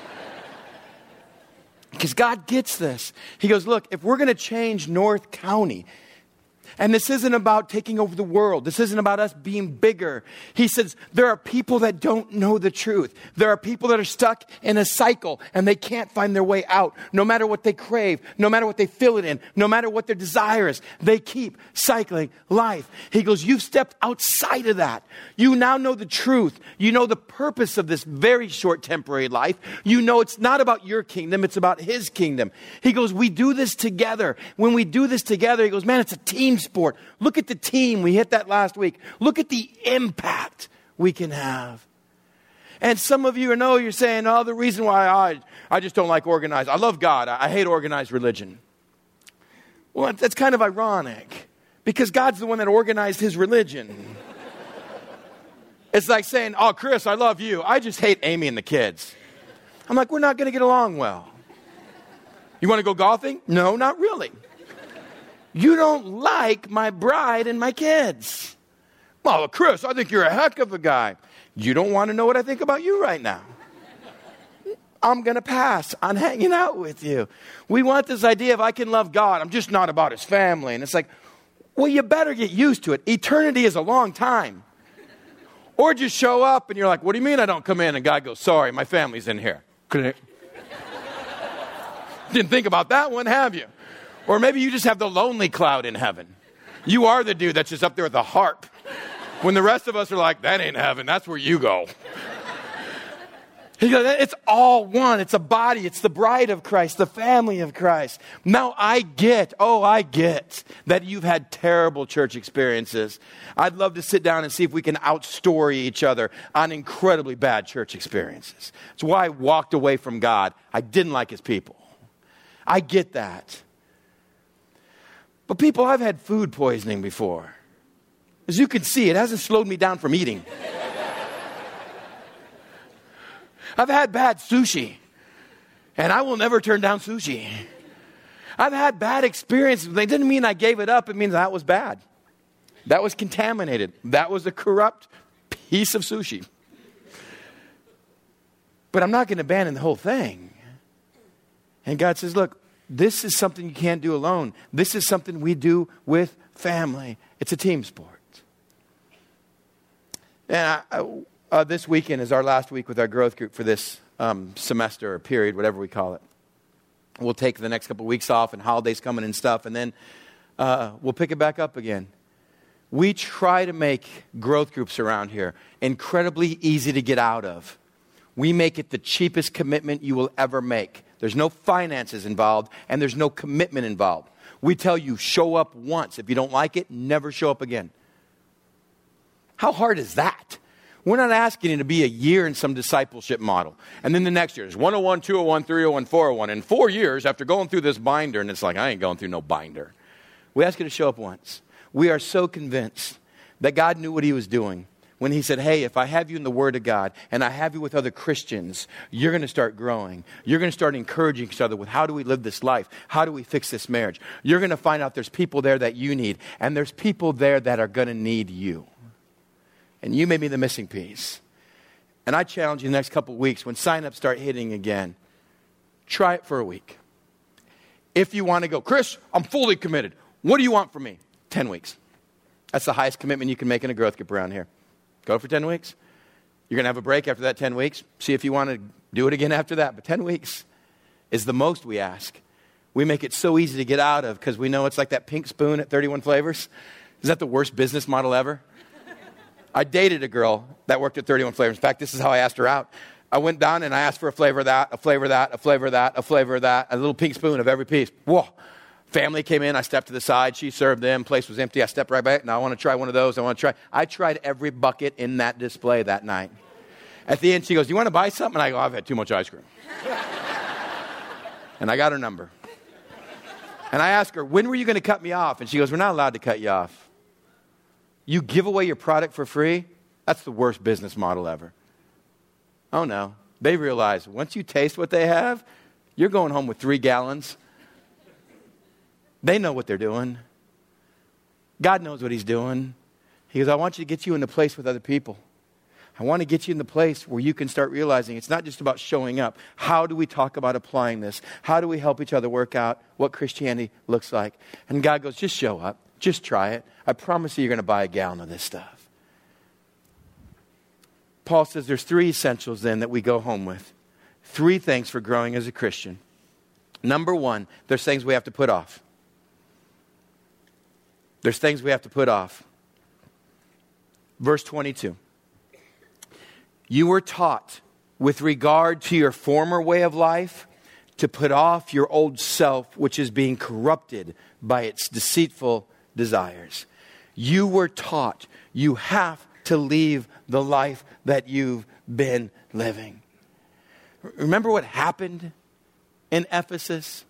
Because God gets this. He goes, look, if we're going to change North County, And this isn't about taking over the world. This isn't about us being bigger. He says there are people that don't know the truth. There are people that are stuck in a cycle and they can't find their way out. No matter what they crave, no matter what they fill it in, no matter what their desire is, they keep cycling life. He goes, you've stepped outside of that. You now know the truth. You know the purpose of this very short temporary life. You know it's not about your kingdom, it's about his kingdom. He goes, we do this together. When we do this together, he goes, man, it's a team sport. Look at the team. We hit that last week. Look at the impact we can have. And some of you know you're saying, oh, the reason why I, I just don't like organized. I love God. I, I hate organized religion. Well, that's kind of ironic because God's the one that organized his religion. It's like saying, oh, Chris, I love you. I just hate Amy and the kids. I'm like, we're not going to get along well. You want to go golfing? No, not really. You don't like my bride and my kids. Well, Chris, I think you're a heck of a guy. You don't want to know what I think about you right now. I'm going to pass on hanging out with you. We want this idea of I can love God. I'm just not about his family. And it's like, well, you better get used to it. Eternity is a long time. Or just show up and you're like, what do you mean I don't come in? And God goes, sorry, my family's in here. Didn't think about that one, have you? Or maybe you just have the lonely cloud in heaven. You are the dude that's just up there with the harp. When the rest of us are like, that ain't heaven, that's where you go. He goes, it's all one. It's a body. It's the bride of Christ, the family of Christ. Now I get, oh, I get that you've had terrible church experiences. I'd love to sit down and see if we can outstory each other on incredibly bad church experiences. It's why I walked away from God. I didn't like his people. I get that. But people, I've had food poisoning before. As you can see, it hasn't slowed me down from eating. I've had bad sushi, and I will never turn down sushi. I've had bad experiences. They didn't mean I gave it up. It means that was bad. That was contaminated. That was a corrupt piece of sushi. But I'm not going to abandon the whole thing. And God says, look, this is something you can't do alone. This is something we do with family. It's a team sport. And I, I Uh, this weekend is our last week with our growth group for this um, semester or period, whatever we call it. We'll take the next couple of weeks off and holidays coming and stuff, and then uh, we'll pick it back up again. We try to make growth groups around here incredibly easy to get out of. We make it the cheapest commitment you will ever make. There's no finances involved, and there's no commitment involved. We tell you, show up once. If you don't like it, never show up again. How hard is that? We're not asking you to be a year in some discipleship model. And then the next year is one oh one, two oh one, three oh one, four oh one. In four years, after going through this binder, and it's like, I ain't going through no binder. We ask you to show up once. We are so convinced that God knew what he was doing when he said, hey, if I have you in the Word of God and I have you with other Christians, you're going to start growing. You're going to start encouraging each other with how do we live this life? How do we fix this marriage? You're going to find out there's people there that you need, and there's people there that are going to need you. And you may be the missing piece. And I challenge you the next couple of weeks, when sign-ups start hitting again, try it for a week. If you want to go, Chris, I'm fully committed. What do you want from me? ten weeks. That's the highest commitment you can make in a growth group around here. Go for ten weeks. You're going to have a break after that ten weeks. See if you want to do it again after that. But ten weeks is the most we ask. We make it so easy to get out of because we know it's like that pink spoon at thirty-one flavors. Is that the worst business model ever? I dated a girl that worked at thirty-one flavors. In fact, this is how I asked her out. I went down and I asked for a flavor of that, a flavor of that, a flavor of that, a flavor of that, a little pink spoon of every piece. Whoa. Family came in. I stepped to the side. She served them. Place was empty. I stepped right back. Now I want to try one of those. I want to try. I tried every bucket in that display that night. At the end, she goes, do you want to buy something? And I go, I've had too much ice cream. And I got her number. And I asked her, when were you going to cut me off? And she goes, we're not allowed to cut you off. You give away your product for free? That's the worst business model ever. Oh, no. They realize once you taste what they have, you're going home with three gallons. They know what they're doing. God knows what he's doing. He goes, I want you to get you in a place with other people. I want to get you in the place where you can start realizing it's not just about showing up. How do we talk about applying this? How do we help each other work out what Christianity looks like? And God goes, just show up. Just try it. I promise you you're going to buy a gallon of this stuff. Paul says there's three essentials then that we go home with. Three things for growing as a Christian. Number one, there's things we have to put off. There's things we have to put off. Verse twenty-two. You were taught with regard to your former way of life to put off your old self, which is being corrupted by its deceitful desires. You were taught you have to leave the life that you've been living. Remember what happened in Ephesus?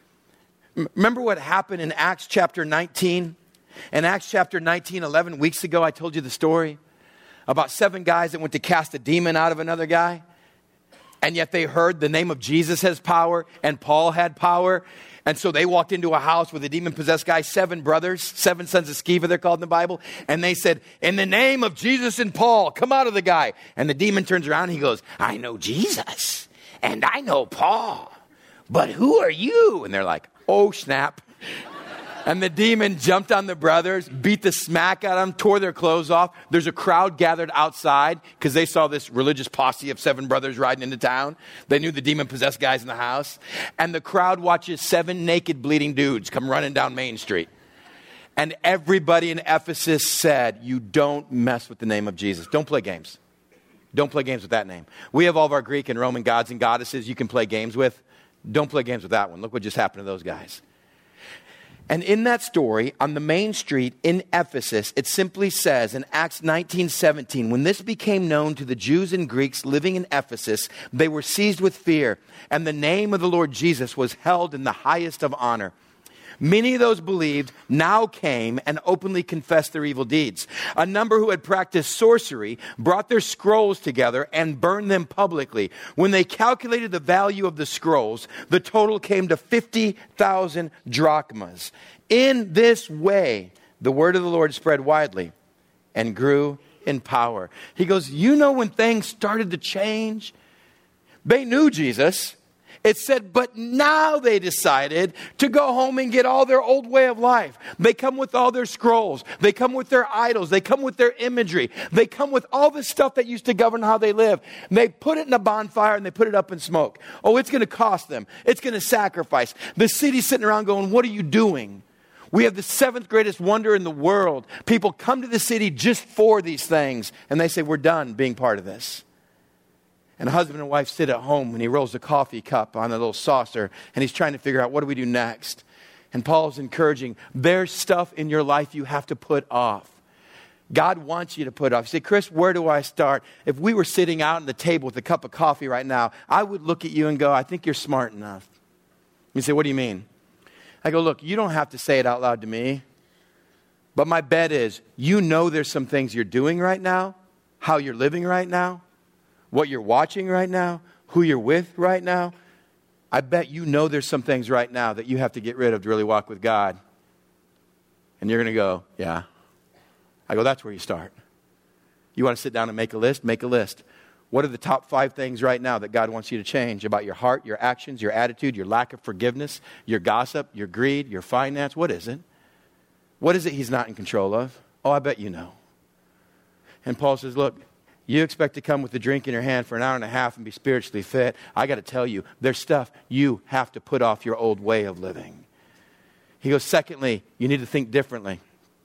Remember what happened in Acts chapter nineteen? In Acts chapter nineteen, eleven weeks ago, I told you the story about seven guys that went to cast a demon out of another guy. And yet they heard the name of Jesus has power and Paul had power. And so they walked into a house with a demon-possessed guy, seven brothers, seven sons of Sceva, they're called in the Bible. And they said, in the name of Jesus and Paul, come out of the guy. And the demon turns around and he goes, I know Jesus and I know Paul, but who are you? And they're like, oh, snap. And the demon jumped on the brothers, beat the smack out of them, tore their clothes off. There's a crowd gathered outside because they saw this religious posse of seven brothers riding into town. They knew the demon-possessed guys in the house. And the crowd watches seven naked, bleeding dudes come running down Main Street. And everybody in Ephesus said, you don't mess with the name of Jesus. Don't play games. Don't play games with that name. We have all of our Greek and Roman gods and goddesses you can play games with. Don't play games with that one. Look what just happened to those guys. And in that story, on the main street in Ephesus, it simply says in Acts nineteen seventeen, when this became known to the Jews and Greeks living in Ephesus, they were seized with fear, and the name of the Lord Jesus was held in the highest of honor. Many of those believed now came and openly confessed their evil deeds. A number who had practiced sorcery brought their scrolls together and burned them publicly. When they calculated the value of the scrolls, the total came to fifty thousand drachmas. In this way, the word of the Lord spread widely and grew in power. He goes, you know when things started to change? They knew Jesus. It said, but now they decided to go home and get all their old way of life. They come with all their scrolls. They come with their idols. They come with their imagery. They come with all the stuff that used to govern how they live. And they put it in a bonfire and they put it up in smoke. Oh, it's going to cost them. It's going to sacrifice. The city's sitting around going, what are you doing? We have the seventh greatest wonder in the world. People come to the city just for these things. And they say, we're done being part of this. And a husband and wife sit at home and he rolls a coffee cup on a little saucer and he's trying to figure out what do we do next. And Paul's encouraging, there's stuff in your life you have to put off. God wants you to put off. You say, Chris, where do I start? If we were sitting out on the table with a cup of coffee right now, I would look at you and go, I think you're smart enough. You say, what do you mean? I go, look, you don't have to say it out loud to me. But my bet is, you know there's some things you're doing right now, how you're living right now, what you're watching right now, who you're with right now. I bet you know there's some things right now that you have to get rid of to really walk with God. And you're going to go, yeah. I go, that's where you start. You want to sit down and make a list? Make a list. What are the top five things right now that God wants you to change about your heart, your actions, your attitude, your lack of forgiveness, your gossip, your greed, your finance? What is it? What is it he's not in control of? Oh, I bet you know. And Paul says, look, you expect to come with a drink in your hand for an hour and a half and be spiritually fit. I got to tell you, there's stuff you have to put off your old way of living. He goes, secondly, you need to think differently.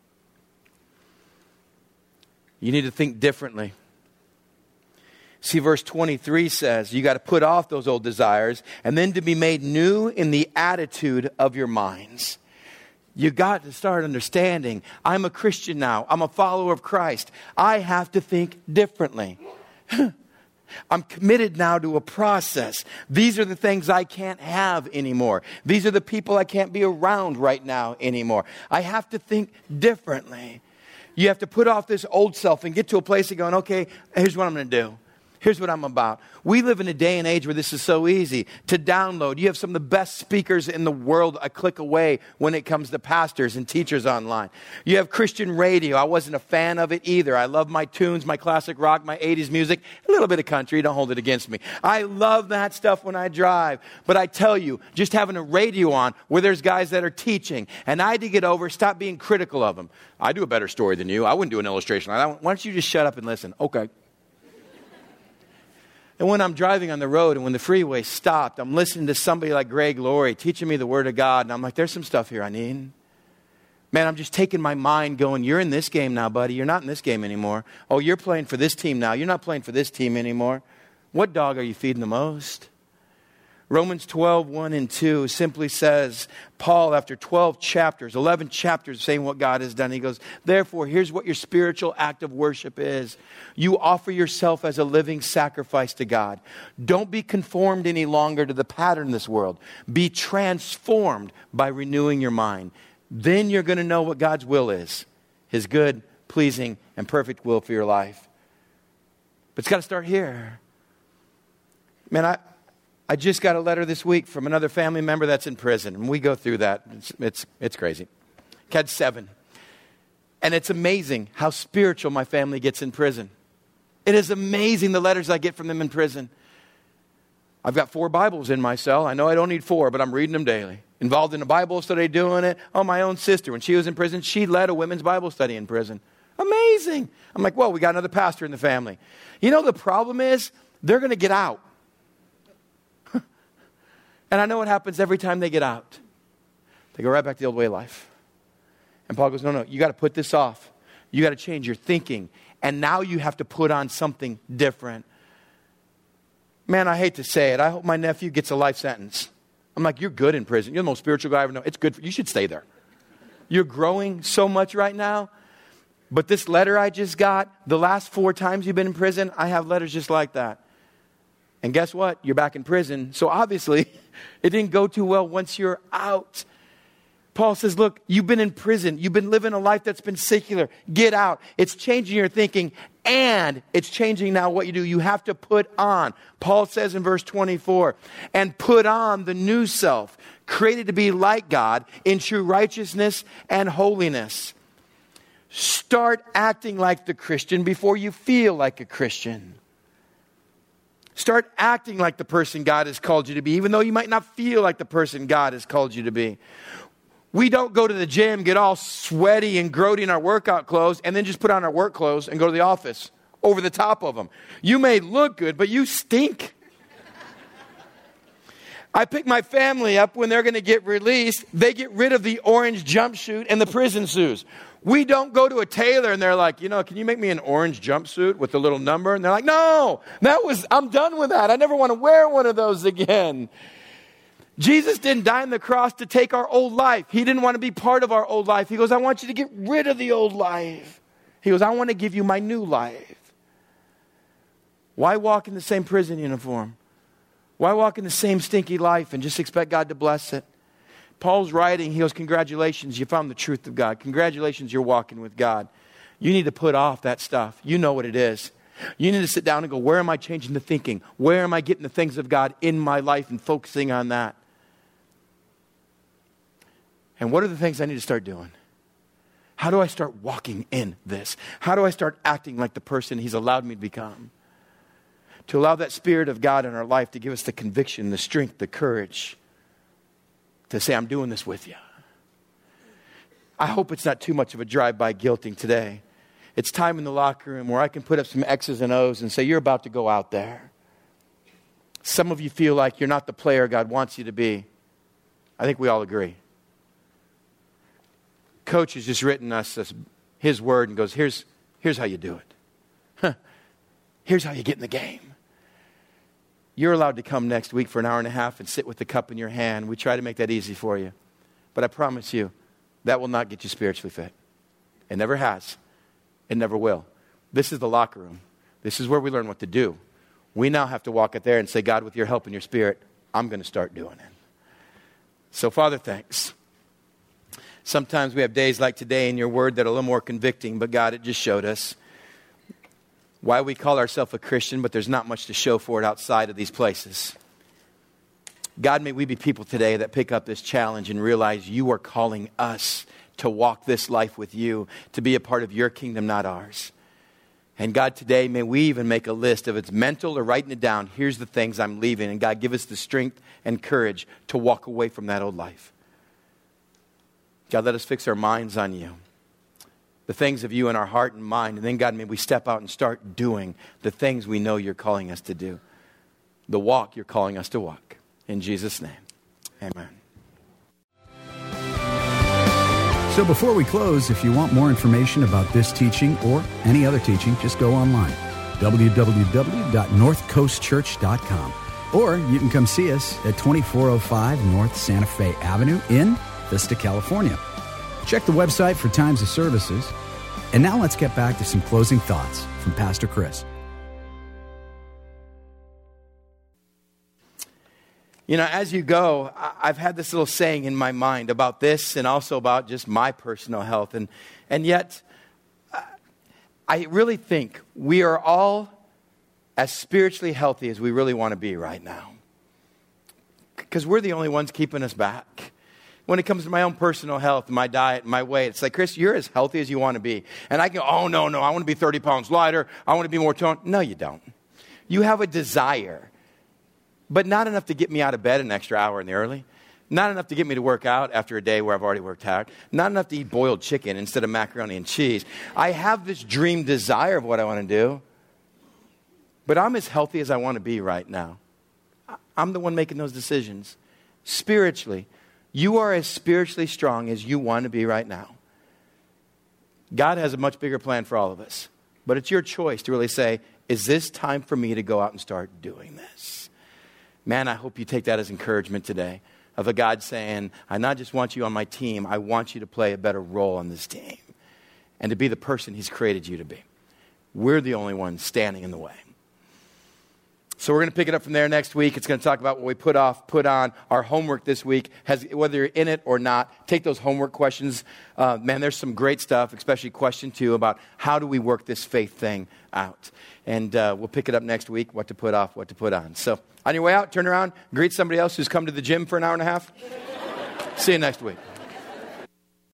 You need to think differently. See, verse twenty-three says, you got to put off those old desires and then to be made new in the attitude of your minds. You got to start understanding, I'm a Christian now. I'm a follower of Christ. I have to think differently. I'm committed now to a process. These are the things I can't have anymore. These are the people I can't be around right now anymore. I have to think differently. You have to put off this old self and get to a place of going, okay, here's what I'm going to do. Here's what I'm about. We live in a day and age where this is so easy to download. You have some of the best speakers in the world a click away when it comes to pastors and teachers online. You have Christian radio. I wasn't a fan of it either. I love my tunes, my classic rock, my eighties music, a little bit of country. Don't hold it against me. I love that stuff when I drive. But I tell you, just having a radio on where there's guys that are teaching, and I had to get over, stop being critical of them. I do a better story than you. I wouldn't do an illustration like that. Why don't you just shut up and listen? Okay. And when I'm driving on the road and when the freeway stopped, I'm listening to somebody like Greg Laurie teaching me the Word of God. And I'm like, there's some stuff here I need. Man, I'm just taking my mind going, you're in this game now, buddy. You're not in this game anymore. Oh, you're playing for this team now. You're not playing for this team anymore. What dog are you feeding the most? Romans twelve, one and two simply says, Paul, after twelve chapters, eleven chapters saying what God has done, he goes, therefore, here's what your spiritual act of worship is. You offer yourself as a living sacrifice to God. Don't be conformed any longer to the pattern of this world. Be transformed by renewing your mind. Then you're going to know what God's will is. His good, pleasing, and perfect will for your life. But it's got to start here. Man, I... I just got a letter this week from another family member that's in prison. And we go through that. It's, it's, it's crazy. Had seven. And it's amazing how spiritual my family gets in prison. It is amazing the letters I get from them in prison. I've got four Bibles in my cell. I know I don't need four, but I'm reading them daily. Involved in a Bible study, doing it. Oh, my own sister, when she was in prison, she led a women's Bible study in prison. Amazing. I'm like, well, we got another pastor in the family. You know, the problem is they're going to get out. And I know what happens every time they get out. They go right back to the old way of life. And Paul goes, no, no, you got to put this off. You got to change your thinking. And now you have to put on something different. Man, I hate to say it. I hope my nephew gets a life sentence. I'm like, you're good in prison. You're the most spiritual guy I ever know. It's good. For, you should stay there. You're growing so much right now. But this letter I just got, the last four times you've been in prison, I have letters just like that. And guess what? You're back in prison. So obviously, it didn't go too well once you're out. Paul says, look, you've been in prison. You've been living a life that's been secular. Get out. It's changing your thinking. And it's changing now what you do. You have to put on. Paul says in verse twenty-four, and put on the new self, created to be like God in true righteousness and holiness. Start acting like the Christian before you feel like a Christian. Start acting like the person God has called you to be, even though you might not feel like the person God has called you to be. We don't go to the gym, get all sweaty and grody in our workout clothes, and then just put on our work clothes and go to the office over the top of them. You may look good, but you stink. I pick my family up when they're going to get released. They get rid of the orange jumpsuit and the prison suits. We don't go to a tailor and they're like, you know, can you make me an orange jumpsuit with a little number? And they're like, no, that was, I'm done with that. I never want to wear one of those again. Jesus didn't die on the cross to take our old life. He didn't want to be part of our old life. He goes, I want you to get rid of the old life. He goes, I want to give you my new life. Why walk in the same prison uniform? Why walk in the same stinky life and just expect God to bless it? Paul's writing, he goes, congratulations, you found the truth of God. Congratulations, you're walking with God. You need to put off that stuff. You know what it is. You need to sit down and go, where am I changing the thinking? Where am I getting the things of God in my life and focusing on that? And what are the things I need to start doing? How do I start walking in this? How do I start acting like the person He's allowed me to become? To allow that Spirit of God in our life to give us the conviction, the strength, the courage to say, I'm doing this with you. I hope it's not too much of a drive-by guilting today. It's time in the locker room where I can put up some X's and O's and say, you're about to go out there. Some of you feel like you're not the player God wants you to be. I think we all agree. Coach has just written us this, his word and goes, here's, here's how you do it. Huh. Here's how you get in the game. You're allowed to come next week for an hour and a half and sit with the cup in your hand. We try to make that easy for you. But I promise you, that will not get you spiritually fit. It never has. It never will. This is the locker room. This is where we learn what to do. We now have to walk out there and say, God, with your help and your Spirit, I'm going to start doing it. So, Father, thanks. Sometimes we have days like today in your word that are a little more convicting, but God, it just showed us. why we call ourselves a Christian, but there's not much to show for it outside of these places. God, may we be people today that pick up this challenge and realize you are calling us to walk this life with you, to be a part of your kingdom, not ours. And God, today, may we even make a list, if it's mental or writing it down, here's the things I'm leaving. And God, give us the strength and courage to walk away from that old life. God, let us fix our minds on you, the things of you in our heart and mind. And then, God, may we step out and start doing the things we know you're calling us to do, the walk you're calling us to walk. In Jesus' name, amen. So before we close, if you want more information about this teaching or any other teaching, just go online, w w w dot north coast church dot com. Or you can come see us at twenty-four oh five North Santa Fe Avenue in Vista, California. Check the website for times of services. And now let's get back to some closing thoughts from Pastor Chris. You know, as you go, I've had this little saying in my mind about this and also about just my personal health. And, and yet, I really think we are all as spiritually healthy as we really want to be right now. Because we're the only ones keeping us back. When it comes to my own personal health, my diet, my weight, it's like, Chris, you're as healthy as you want to be. And I go, oh, no, no, I want to be thirty pounds lighter. I want to be more toned. No, you don't. You have a desire. But not enough to get me out of bed an extra hour in the early. Not enough to get me to work out after a day where I've already worked hard. Not enough to eat boiled chicken instead of macaroni and cheese. I have this dream desire of what I want to do. But I'm as healthy as I want to be right now. I'm the one making those decisions. Spiritually, you are as spiritually strong as you want to be right now. God has a much bigger plan for all of us. But it's your choice to really say, is this time for me to go out and start doing this? Man, I hope you take that as encouragement today of a God saying, I not just want you on my team, I want you to play a better role on this team and to be the person he's created you to be. We're the only ones standing in the way. So we're going to pick it up from there next week. It's going to talk about what we put off, put on. Our homework this week, has whether you're in it or not, take those homework questions. Uh, man, there's some great stuff, especially question two about how do we work this faith thing out. And uh, we'll pick it up next week, what to put off, what to put on. So on your way out, turn around, greet somebody else who's come to the gym for an hour and a half. See you next week.